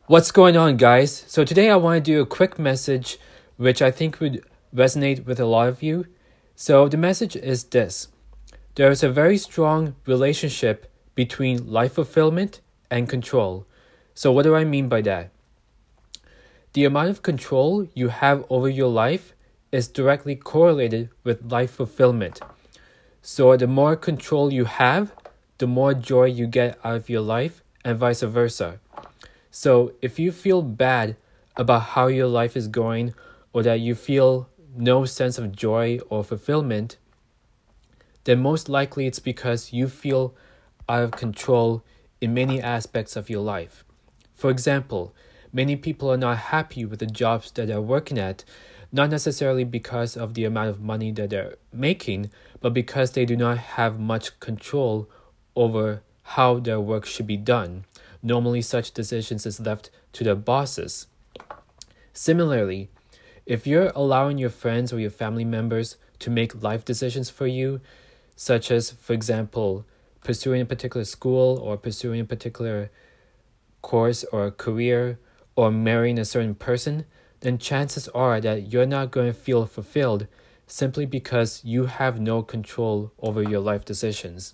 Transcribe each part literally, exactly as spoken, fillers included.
What's going on, guys? So today I want to do a quick message which I think would resonate with a lot of you. So the message is this. There is a very strong relationship between life fulfillment and control. So what do I mean by that? The amount of control you have over your life is directly correlated with life fulfillment. So the more control you have, the more joy you get out of your life, and vice versa. So if you feel bad about how your life is going, or that you feel no sense of joy or fulfillment, then most likely it's because you feel out of control in many aspects of your life. For example, many people are not happy with the jobs that they're working at, not necessarily because of the amount of money that they're making, but because they do not have much control over how their work should be done. Normally, such decisions is left to their bosses. Similarly, if you're allowing your friends or your family members to make life decisions for you, such as, for example, pursuing a particular school or pursuing a particular course or career or marrying a certain person, then chances are that you're not going to feel fulfilled simply because you have no control over your life decisions.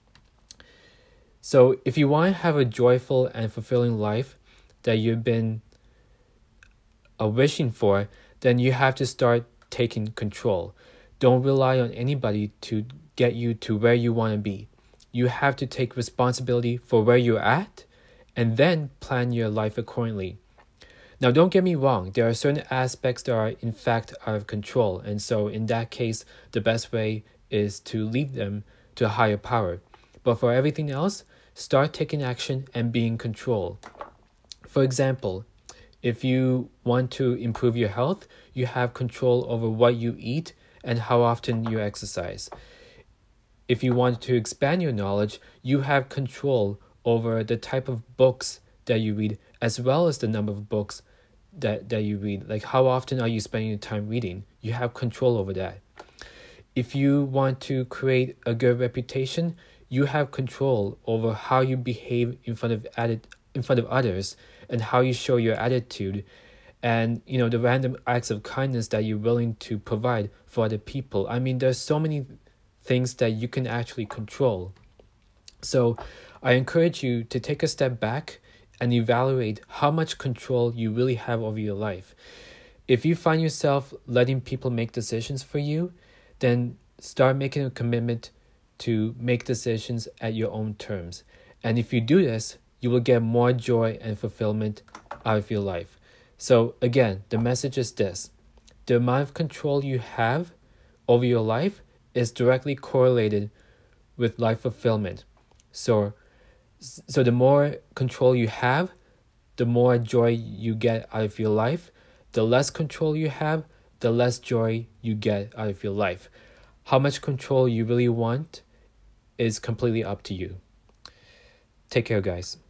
So if you want to have a joyful and fulfilling life that you've been uh, wishing for, then you have to start taking control. Don't rely on anybody to get you to where you want to be. You have to take responsibility for where you're at and then plan your life accordingly. Now, don't get me wrong. There are certain aspects that are in fact out of control. And so in that case, the best way is to leave them to a higher power. But for everything else, start taking action and be in control. For example, if you want to improve your health, you have control over what you eat and how often you exercise. If you want to expand your knowledge, you have control over the type of books that you read, as well as the number of books that, that you read. Like, how often are you spending your time reading? You have control over that. If you want to create a good reputation, you have control over how you behave in front of added, in front of others and how you show your attitude and, you know, the random acts of kindness that you're willing to provide for other people. I mean, there's so many things that you can actually control. So I encourage you to take a step back and evaluate how much control you really have over your life. If you find yourself letting people make decisions for you, then start making a commitment to make decisions at your own terms. And if you do this, you will get more joy and fulfillment out of your life. So again, the message is this. The amount of control you have over your life is directly correlated with life fulfillment. So, so the more control you have, the more joy you get out of your life. The less control you have, the less joy you get out of your life. How much control you really want is completely up to you. Take care, guys.